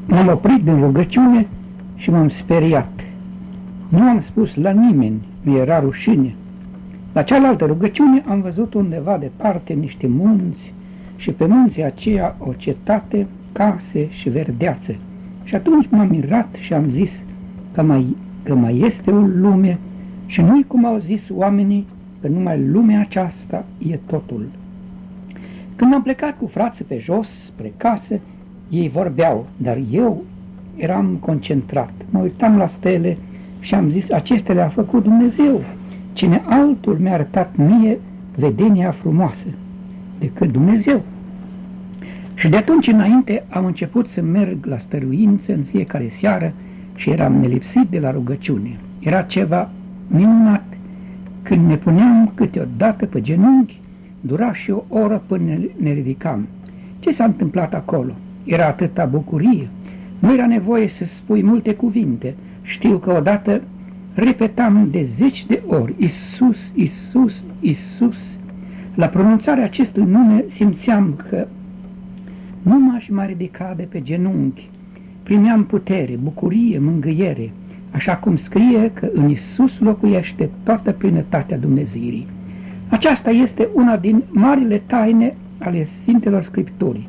M-am oprit din rugăciune și m-am speriat. Nu am spus la nimeni, mi-era rușine. La cealaltă rugăciune am văzut undeva departe niște munți și pe munții aceia o cetate, case și verdeață. Și atunci m-am mirat și am zis că mai este o lume și nu-i cum au zis oamenii, că numai lumea aceasta e totul. Când am plecat cu frații pe jos, spre casă, ei vorbeau, dar eu eram concentrat. Mă uitam la stele și am zis, acestea le-a făcut Dumnezeu. Cine altul mi-a arătat mie vedenia frumoasă decât Dumnezeu? Și de atunci înainte am început să merg la stăruință în fiecare seară și eram nelipsit de la rugăciune. Era ceva minunat. Când ne puneam câteodată pe genunchi, dura și o oră până ne ridicam. Ce s-a întâmplat acolo? Era atâta bucurie. Nu era nevoie să spui multe cuvinte. Știu că odată repetam de 10 de ori, Iisus, Iisus, Iisus. La pronunțarea acestui nume simțeam că nu m-aș mai ridica de pe genunchi. Primeam putere, bucurie, mângâiere, așa cum scrie că în Iisus locuiește toată plinătatea Dumnezeirii. Aceasta este una din marile taine ale Sfintelor Scripturii.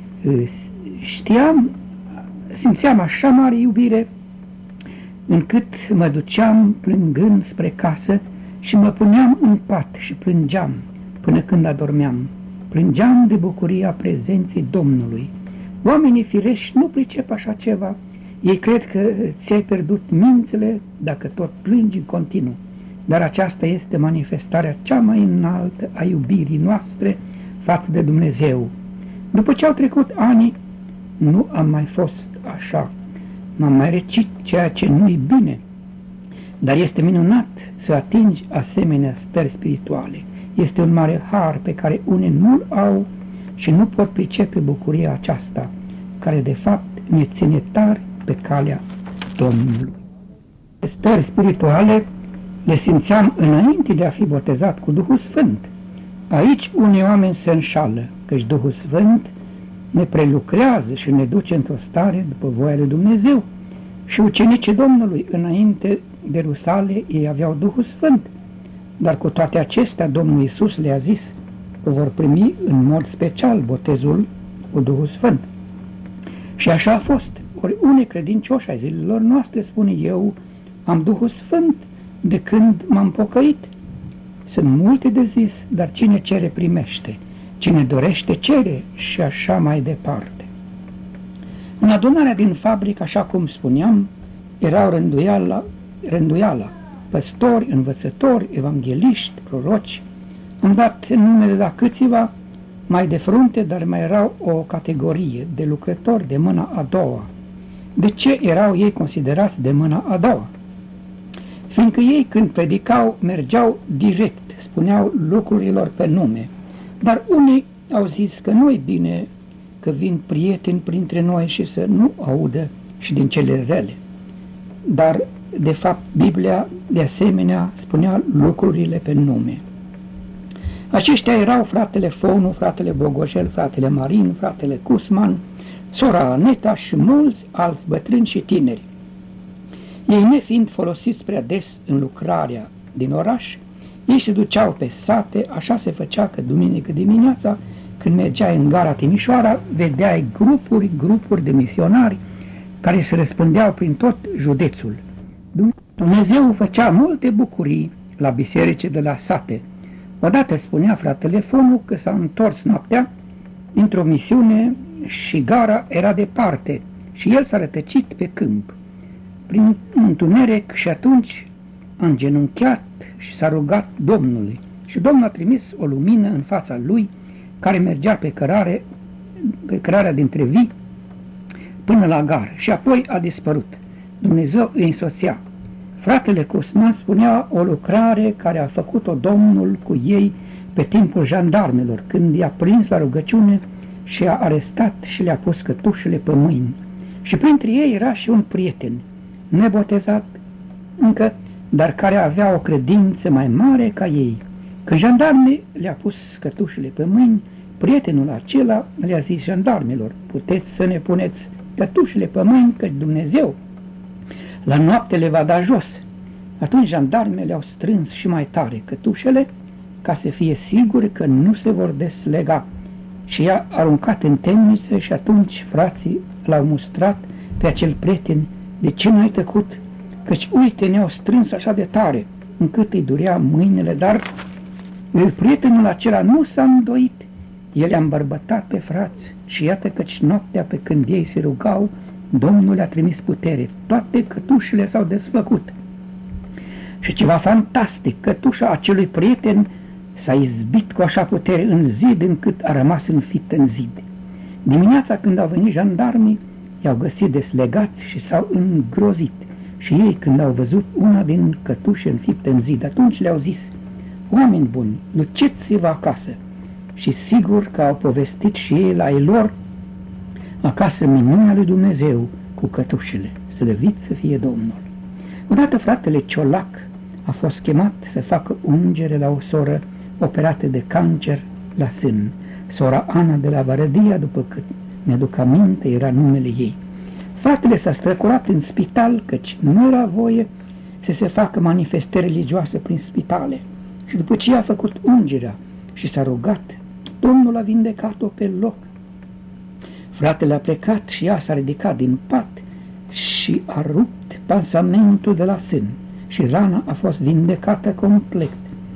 Simțeam așa mare iubire, încât mă duceam plângând spre casă și mă puneam în pat și plângeam până când adormeam. Plângeam de bucuria prezenței Domnului. Oamenii firești nu pricep așa ceva. Ei cred că ți-ai pierdut mințile dacă tot plângi în continuu. Dar aceasta este manifestarea cea mai înaltă a iubirii noastre față de Dumnezeu. După ce au trecut ani, nu am mai fost așa. M-am mai răcit, ceea ce nu-i bine. Dar este minunat să atingi asemenea stări spirituale. Este un mare har pe care unii nu-l au și nu pot pricepe bucuria aceasta, care de fapt ne ține tari pe calea Domnului. Stări spirituale le simțeam înainte de a fi botezat cu Duhul Sfânt. Aici unii oameni se înșală, căci Duhul Sfânt ne prelucrează și ne duce într-o stare după voia lui Dumnezeu. Și ucenicii Domnului, înainte de Rusale, ei aveau Duhul Sfânt. Dar cu toate acestea, Domnul Iisus le-a zis că vor primi în mod special botezul cu Duhul Sfânt. Și așa a fost. Ori unii credincioși ai zilelor noastre spune, eu am Duhul Sfânt de când m-am pocăit. Sunt multe de zis, dar cine cere primește, cine dorește cere și așa mai departe. În adunarea din fabrică, așa cum spuneam, erau rânduiala, păstori, învățători, evangeliști, proroci. Am dat numele la câțiva mai de frunte, dar mai erau o categorie de lucrători de mâna a doua. De ce erau ei considerați de mâna a doua? Fiindcă ei, când predicau, mergeau direct, spuneau lucrurilor pe nume. Dar unii au zis că nu-i bine că vin prieteni printre noi și să nu audă și din cele rele. Dar, de fapt, Biblia, de asemenea, spunea lucrurile pe nume. Aceștia erau fratele Fonu, fratele Bogoșel, fratele Marin, fratele Cusman, sora Aneta și mulți alți bătrâni și tineri. Ei, nefiind folosiți prea des în lucrarea din oraș, ei se duceau pe sate. Așa se făcea că duminică dimineața, când mergeai în gara Timișoara, vedeai grupuri de misionari care se răspândeau prin tot județul. Dumnezeu făcea multe bucurii la biserice de la sate. Odată spunea fratele Fonu că s-a întors noaptea într-o misiune și gara era departe și el s-a rătăcit pe câmp prin întuneric și atunci a îngenunchiat și s-a rugat Domnului și Domnul a trimis o lumină în fața lui care mergea pe cărarea dintre vii până la gară și apoi a dispărut. Dumnezeu îi însoțea. Fratele Cusman spunea o lucrare care a făcut-o Domnul cu ei pe timpul jandarmelor, când i-a prins la rugăciune și a arestat și le-a pus cătușele pe mâini. Și printre ei era și un prieten, nebotezat încă, dar care avea o credință mai mare ca ei. Când jandarmii le-a pus cătușele pe mâini, prietenul acela le-a zis jandarmilor, puteți să ne puneți cătușele pe mâini, că Dumnezeu la noapte le va da jos. Atunci jandarmele au strâns și mai tare cătușele, ca să fie siguri că nu se vor deslega, și i-a aruncat în temniță. Și atunci frații l-au mustrat pe acel prieten: de ce n-ai tăcut? Căci uite, ne-au strâns așa de tare, încât îi durea mâinile, dar prietenul acela nu s-a îndoit. El i-a îmbărbătat pe frați și iată căci noaptea, pe când ei se rugau, Domnul le-a trimis putere. Toate cătușele s-au desfăcut. Și ceva fantastic, cătușa acelui prieten s-a izbit cu așa putere în zid, încât a rămas înfiptă în zid. Dimineața, când au venit jandarmii, i-au găsit deslegați și s-au îngrozit. Și ei, când au văzut una din cătușe înfipte în zid, atunci le-au zis: oameni buni, duceți-vă acasă. Și sigur că au povestit și ei la ei lor acasă minunea lui Dumnezeu cu cătușele. Slăvit să fie Domnul! Odată fratele Ciolac a fost chemat să facă ungere la o soră operată de cancer la sân. Sora Ana de la Vărădia, după cât mi-aduc aminte, era numele ei. Fratele s-a strecurat în spital, căci nu era voie să se facă manifestări religioase prin spitale. Și după ce a făcut ungerea și s-a rugat, Domnul a vindecat-o pe loc. Fratele a plecat și ea s-a ridicat din pat și a rupt pansamentul de la sân și rana a fost vindecată complet.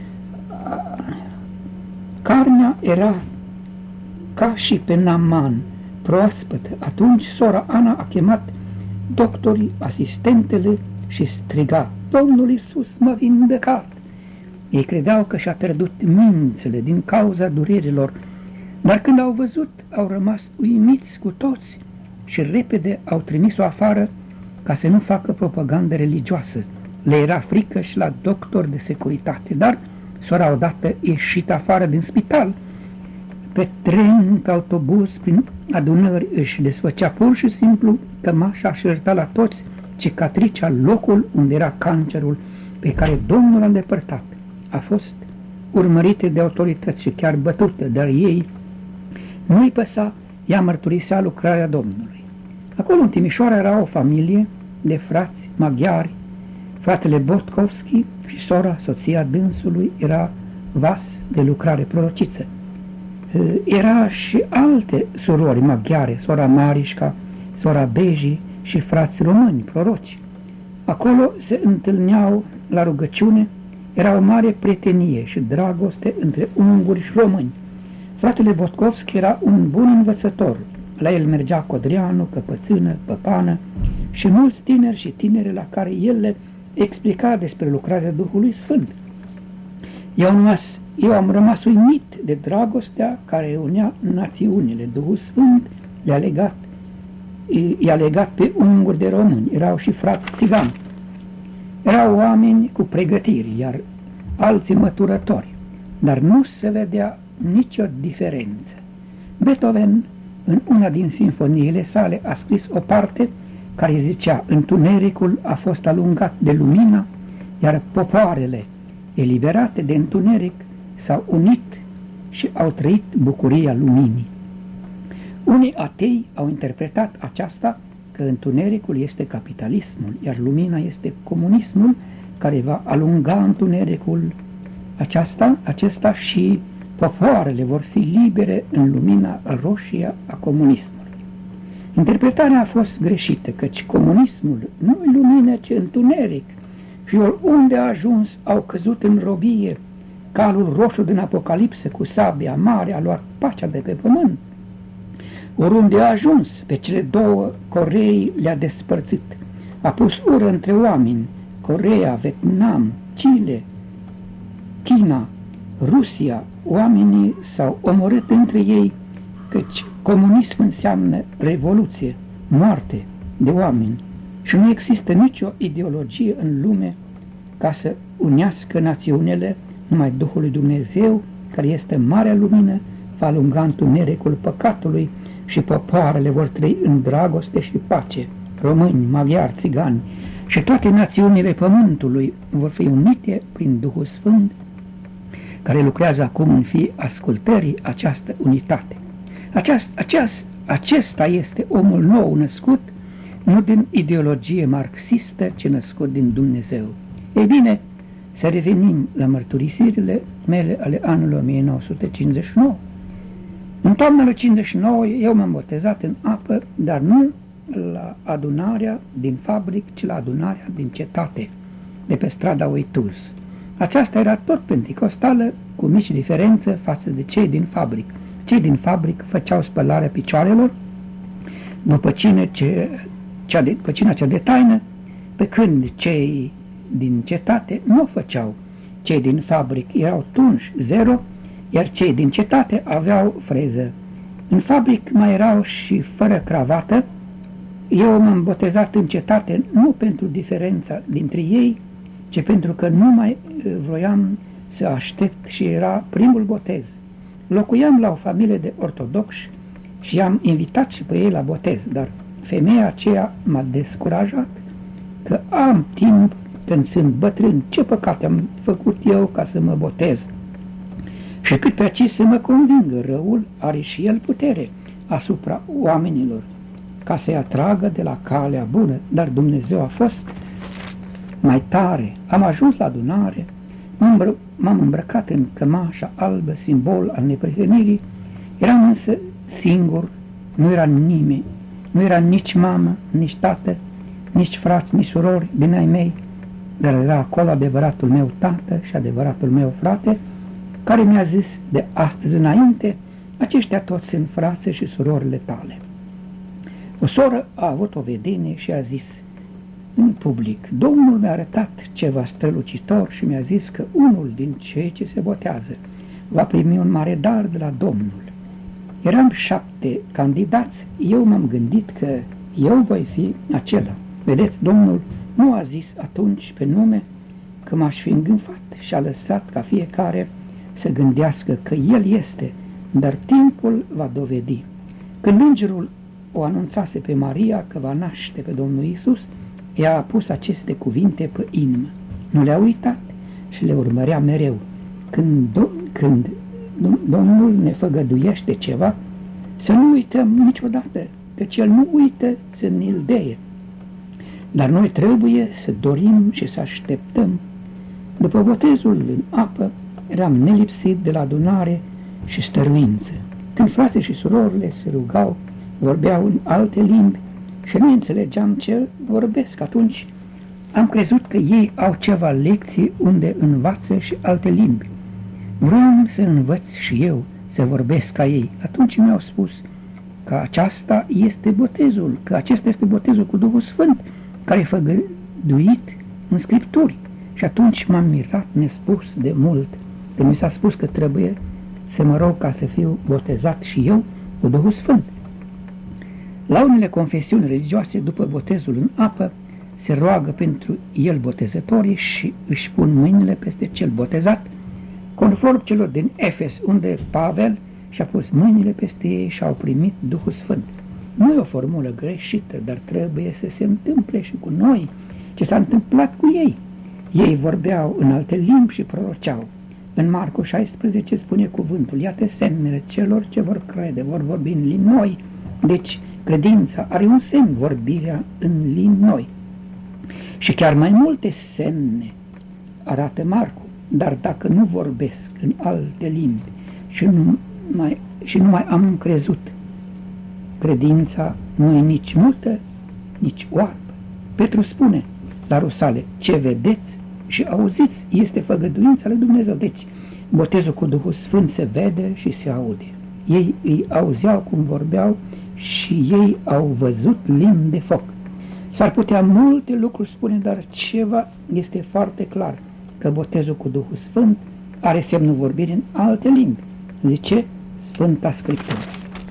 Carnea era ca și pe Naman, proaspătă. Atunci sora Ana a chemat doctorii, asistentele și striga: Domnul Iisus m-a vindecat! Ei credeau că și-a pierdut mințile din cauza durerilor, dar când au văzut, au rămas uimiți cu toți și repede au trimis-o afară ca să nu facă propagandă religioasă. Le era frică și la doctor de securitate, dar sora odată ieșit afară din spital, pe tren, pe autobuz, prin adunări, își desfăcea pur și simplu cămașa și arăta la toți cicatricea, locul unde era cancerul pe care Domnul l-a îndepărtat. A fost urmărită de autorități și chiar bătută, dar ei nu-i păsa, ea mărturisea lucrarea Domnului. Acolo în Timișoara era o familie de frați maghiari. Fratele Botkovski și sora, soția dânsului, era vas de lucrare prorociță. Era și alte surori maghiare, sora Marișca, sora Beji și frați români, proroci. Acolo se întâlneau la rugăciune, era o mare prietenie și dragoste între unguri și români. Fratele Botkovski era un bun învățător. La el mergea Codreanu, Căpățână, Păpană și mulți tineri și tinere la care el le explica despre lucrarea Duhului Sfânt. Eu am rămas uimit de dragostea care unea națiunile. Duhul Sfânt i-a legat pe unguri de români. Erau și frați țigani. Erau oameni cu pregătiri, iar alții măturători, dar nu se vedea nicio diferență. Beethoven, în una din sinfoniile sale, a scris o parte care zicea: întunericul a fost alungat de lumină, iar popoarele, eliberate de întuneric, s-au unit și au trăit bucuria luminii. Unii atei au interpretat aceasta că întunericul este capitalismul, iar lumina este comunismul, care va alunga întunericul acesta și popoarele vor fi libere în lumina roșie a comunismului. Interpretarea a fost greșită, căci comunismul nu-i lumină, ci întuneric, și oriunde a ajuns au căzut în robie. Calul roșu din Apocalipsă cu sabia mare a luat pacea de pe pământ. Oriunde a ajuns, pe cele două Corei le-a despărțit. A pus ură între oameni: Coreea, Vietnam, Chile, China, Rusia. Oamenii s-au omorât între ei, căci comunism înseamnă revoluție, moarte de oameni. Și nu există nicio ideologie în lume ca să unească națiunile. Numai Duhul lui Dumnezeu, care este marea lumină, va alunga întunericul păcatului și popoarele vor trăi în dragoste și pace. Români, maghiari, țigani și toate națiunile pământului vor fi unite prin Duhul Sfânt, care lucrează acum în fie ascultării această unitate. acesta este omul nou născut, nu din ideologie marxistă, ci născut din Dumnezeu. Ei bine, să revenim la mărturisirile mele ale anului 1959. În toamna lui 59 eu m-am botezat în apă, dar nu la adunarea din fabric, ci la adunarea din cetate, de pe strada Uituz. Aceasta era tot penticostală, cu mici diferențe față de cei din fabric. Cei din fabric făceau spălarea picioarelor după cina cea de taină, pe când cei din cetate nu o făceau. Cei din fabric erau tunși, zero, iar cei din cetate aveau freză. În fabric mai erau și fără cravată. Eu m-am botezat în cetate nu pentru diferența dintre ei, ci pentru că nu mai vroiam să aștept și era primul botez. Locuiam la o familie de ortodoxi și i-am invitat și pe ei la botez, dar femeia aceea m-a descurajat că am timp când sunt bătrân, ce păcate am făcut eu ca să mă botez. Și cât pe aici să mă convingă, răul are și el putere asupra oamenilor, ca să-i atragă de la calea bună, dar Dumnezeu a fost mai tare. Am ajuns la adunare, m-am îmbrăcat în cămașa albă, simbol al neprihănirii, eram însă singur, nu era nimeni, nu era nici mamă, nici tată, nici frați, nici surori din ai mei, dar era acolo adevăratul meu tată și adevăratul meu frate, care mi-a zis de astăzi înainte, aceștia toți sunt frații și surorile tale. O soră a avut o vedenie și a zis în public, Domnul mi-a arătat ceva strălucitor și mi-a zis că unul din cei ce se botează va primi un mare dar de la Domnul. Eram 7 candidați, eu m-am gândit că eu voi fi acela. Vedeți, Domnul nu a zis atunci pe nume că m-aș fi îngânfat și a lăsat ca fiecare să gândească că El este, dar timpul va dovedi. Când îngerul o anunțase pe Maria că va naște pe Domnul Iisus, ea a pus aceste cuvinte pe inimă. Nu le-a uitat și le urmărea mereu. Când Domnul ne făgăduiește ceva, să nu uităm niciodată, căci El nu uită să ne-l deie. Dar noi trebuie să dorim și să așteptăm. După botezul în apă, eram nelipsit de la adunare și stăruință. Când frații și surorile se rugau, vorbeau în alte limbi și nu înțelegeam ce vorbesc. Atunci am crezut că ei au ceva lecții unde învață și alte limbi. Vreau să învăț și eu să vorbesc ca ei. Atunci mi-au spus că aceasta este botezul, că acesta este botezul cu Duhul Sfânt, care e făgăduit în Scripturi. Și atunci m-am mirat nespus de mult, că mi s-a spus că trebuie să mă rog ca să fiu botezat și eu cu Duhul Sfânt. La unele confesiuni religioase, după botezul în apă, se roagă pentru el botezătorii și își pun mâinile peste cel botezat, conform celor din Efes, unde Pavel și-a pus mâinile peste ei și au primit Duhul Sfânt. Nu e o formulă greșită, dar trebuie să se întâmple și cu noi ce s-a întâmplat cu ei. Ei vorbeau în alte limbi și proroceau. În Marcu 16 spune cuvântul, iată semnele celor ce vor crede, vor vorbi în limbi noi. Deci, credința are un semn, vorbirea în limbi noi. Și chiar mai multe semne arată Marcu, dar dacă nu vorbesc în alte limbi și nu mai am crezut, credința nu e nici mută, nici oarbă. Petru spune la Rusale, ce vedeți și auziți este făgăduința lui Dumnezeu. Deci, botezul cu Duhul Sfânt se vede și se aude. Ei îi auzeau cum vorbeau și ei au văzut limbi de foc. S-ar putea multe lucruri spune, dar ceva este foarte clar, că botezul cu Duhul Sfânt are semnul vorbirii în alte limbi. Zice Sfânta Scriptură.